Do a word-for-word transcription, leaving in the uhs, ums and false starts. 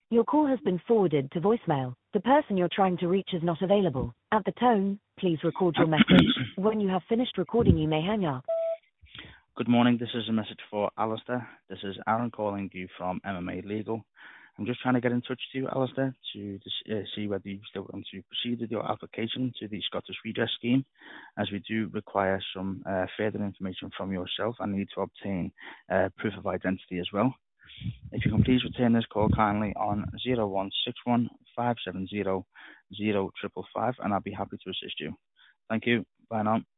Your call has been forwarded to voicemail. The person you're trying to reach is not available. At the tone, please record your message. When you have finished recording, you may hang up. Good morning. This is a message for Alistair. This is Aaron calling you from M M A Legal. I'm just trying to get in touch with you, Alistair, to, to uh, see whether you still want to proceed with your application to the Scottish Redress Scheme, as we do require some uh, further information from yourself and need to obtain uh, proof of identity as well. If you can please return this call kindly on zero one six one five seven zero zero five five five, and I'll be happy to assist you. Thank you. Bye now.